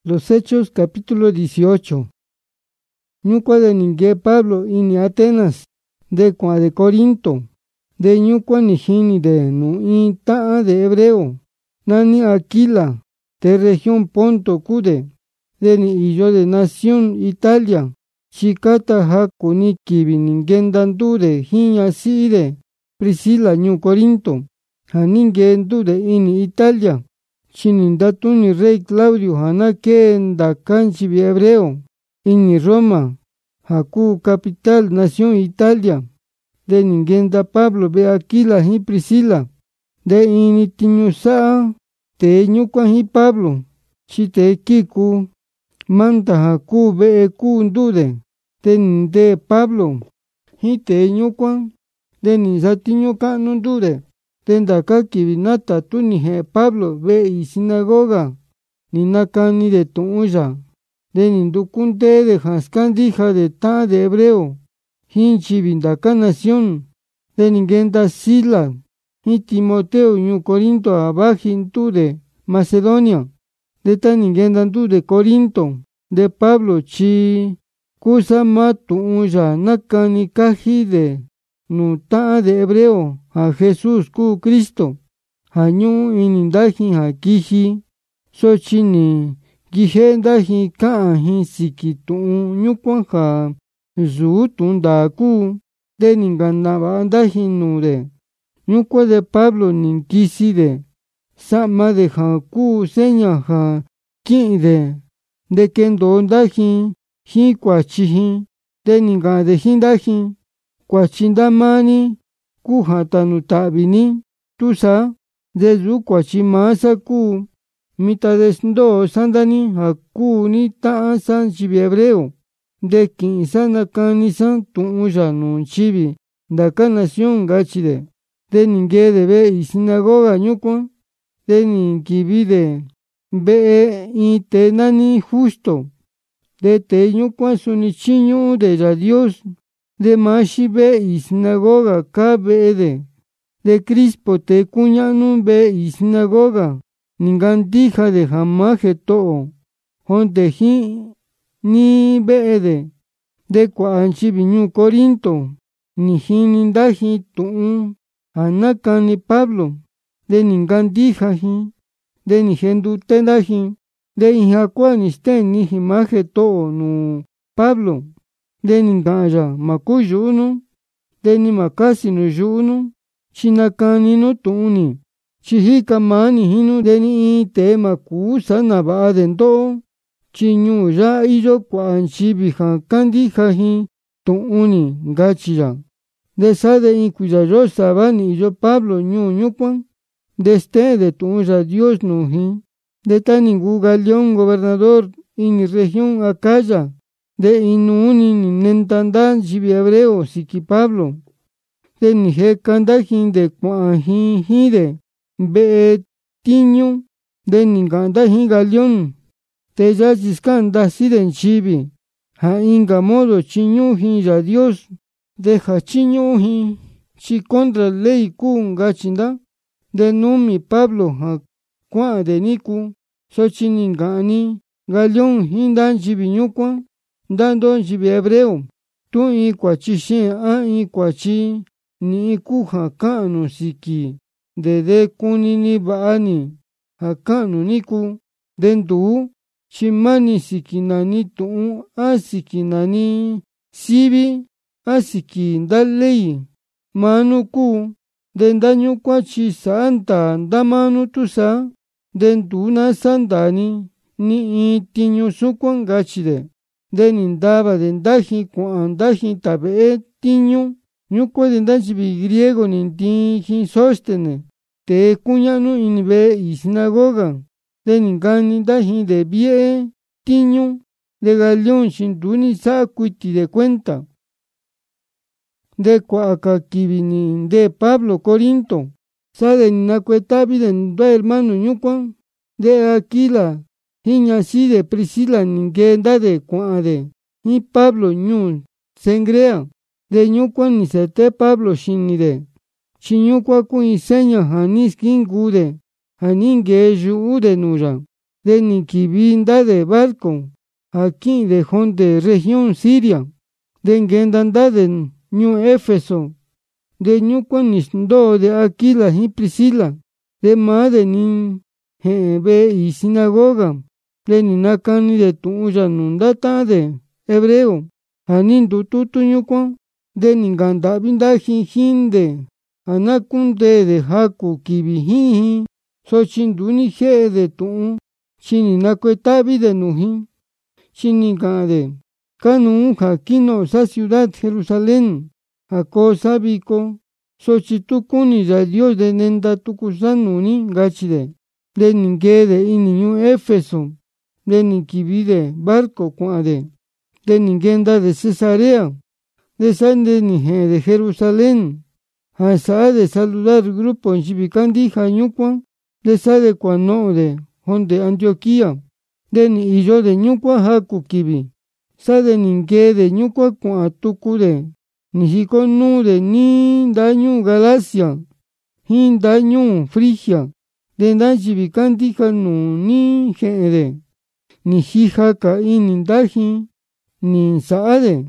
Los Hechos capítulo 18. Ñucua de ningue Pablo ini Atenas, de cua de Corinto, de ñucua ni jini de nu taa de Hebreo, nani Aquila, de región Ponto cude, de ni iyo de nación Italia, chicata jaco ni kibi ningendandu de jiña si de Priscila ñu Corinto, janingendu de ini Italia. Chinindatuni rey Claudio hanaken da canchibi hebreo, ini Roma, Jacu capital nación Italia, de ningenda Pablo be Aquila y Priscila, de ini tiñusa, te ñuca y Pablo, chite kiku, manta Jacu be eku ndude, de Pablo, y te ñuca, de nisatiñuca nundude. Tendaka kibinata tunihe Pablo ve y sinagoga, ni nakani de tuya, de nindukunte de jaskandija de ta de hebreo, hinchi bindaka nación, de ningenda Sila, y Timoteo ñu Corinto abajintu de Macedonia, de ta ningendantu de Corinto, de Pablo chi, kusa matuya nakani kaji de nu ta de hebreo, a Jesús ku Cristo, a ñu inindaji a kiji, sochini, gijendaji kaaji sikitun ñukuan ja zutun da ku, de ninganaba andaji nude, ñukua de Pablo ninkisi de, sama de ja ku seña ja ki de kendo ndaji, ji kuachiji, de ninga de jindaji, kuachindamani, ku hatanu tabini, tusa, de zu kuachimasa ku, mita desndo sandani haku ni taa san chibi hebreo, de kinsana kanisan tuya nun chibi, daka nación gachide, de ningue de be y sinagoga ñukon, de ninkibide, be y tenani justo, de te ñukon sunichiño de la Dios, de mashi be y sinagoga ka be de Crispo te cuñanu be y sinagoga, ningandija de jamaje to, honde ji ni be de cuanchi viñu Corinto, ni jinindaji tuun, anakani Pablo, de ningandija ji, de ni gendutendaji, de injacuaniste ni jimaje to nu Pablo, de ningaya makuyunu, de ni makasi no yunu, chinakani no tuni, chihika mani hinu de ni te makusa naba de ndo, chinyu ya iyo kuanchi bija kandi jaji tuni gachira, de sa de incuyayo sabani yo Pablo ñu ñukuan, de este de tuya Dios nuji, de taningu Galión gobernador in región Acaya, de inuni ni nentandan chibi hebreo siki Pablo, de nije kandajin de kuajin hide, be tiño, de ningandajin Galión, te yachiskan dasiden chibi, ha inga modo chiñujin ya Dios, de ja chiñujin, chi contra ley kun gachinda, de numi Pablo ha kua de niku, sochininggani, Galión hindan chibi ñukua, dando chibi hebreo, tu i kuachishin a i kuachi, ni kuja kanu siki, de kunini baani, hakanu niku, dendu, chimani sikinani tu, a sikinani sibi, a sikindalei, manu ku, dendañu kuachi santa, damanu tusa, dendu na sandani, ni tiñu sukuan gachide, de nindaba dendaji kuandaji tabe tiñu, ñuco dendachibi griego nintiji sostene, te cuñanu inbe y sinagoga, de ningani daji de bie tiñu, de Galión shinduni sacuiti de cuenta, de cuacakibini de Pablo Corinto, sa de ninacuetabi de dos hermanos ñucuan, de Aquila, hiña si de Priscila ningenda de cuade, y Pablo ñu sengrea, de ñucuan ni sete Pablo shinide, chiñucua cu iseña janis kingude, janinge yu de nuya, de ni kivi nda de barco aquí de jonde región Siria, de ngenda nda de ñu Éfeso, de ñukuan ni ndo de Aquila y Priscila, de ma de ni ve y sinagoga, de ni nakani de tuya nundata de hebreo, anin tutu ñukuan, de ni nganda binda jinde, anakunde de jaku kibi sochinduni je de tu, chini nakuetabi de nuji, chini de kanu jakino sa ciudad Jerusalén, ako sabiko, sochitukuni ya Dios de nenda tukusanuni gachide, de ningue de iniñu Éfeso, de nikibi de barco cuade, de ninguenda de Cesarea, de sande nije de Jerusalén, hasa de saludar grupo en Chibicandi Jañucuan, de sa de cuano de Jonde Antioquía, de ni y yo de ñucua jacu kibi, sa de ningue de ñucua cuatucu de Nijico nu de ni daño Galacia, hin daño Frigia, de na Chibicandi Janu ni jere, ni jijaca y nindaji, ni saade.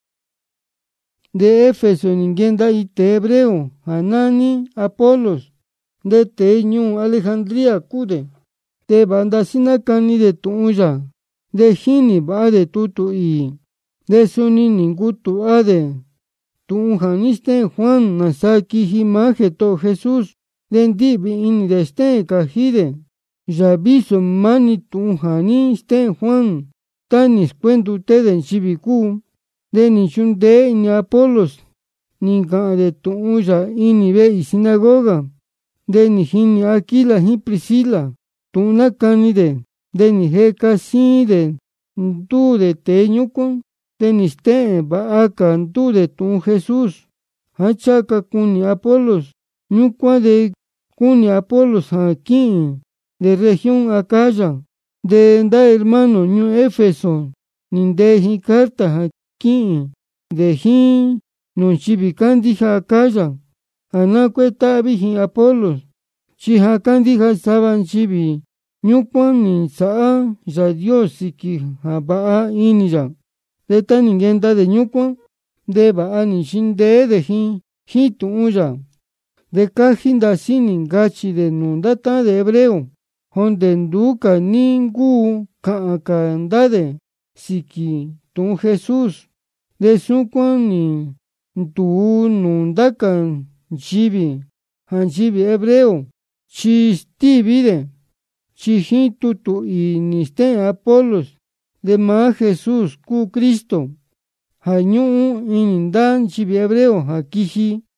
De Éfeso ninguenda y te hebreo, Anani, Apolos, de Teñu, Alejandría, Cude, de banda sinacani de tuya, de Jini va de tutu y de Suni ningutu ade, tunjaniste Juan, Nasaki, Jimaje, to Jesús, de Ndibi in de este cajide, Yabiso mani tunjaniste Juan, tanis cuento te de Chibicu, de ni chunde ni Apolos, ni ga de tuya y ni ve y sinagoga, de ni jini Aquila y Priscila, tunacani de ni jeca si de tu de teñuco, de ni ste va acá tu de tu Jesús, hachaca cuni Apolos, ñucua de cuni Apolos aquí, de región Acaya, de da hermano ñu Éfeso, ni de carta aquí, de ji, non chibicandi Acaya, anacueta viji Apolos, chihacandi saban chibi, ñucuan ni saa ya Dios siki jabaa iniya, de tan ninguenda de ñucuan, de baa ni shinde de ji tuya, de cajinda sinin gachi de nundata de hebreo, jonde nduca ningu kaakandade, siki tu Jesús, de sucuan ni tu nundaka chibi, hanchibi hebreo, chistibide, chijitutu y niste Apolos, de ma Jesús cu Cristo, hañu inindan chibi hebreo, hakiji,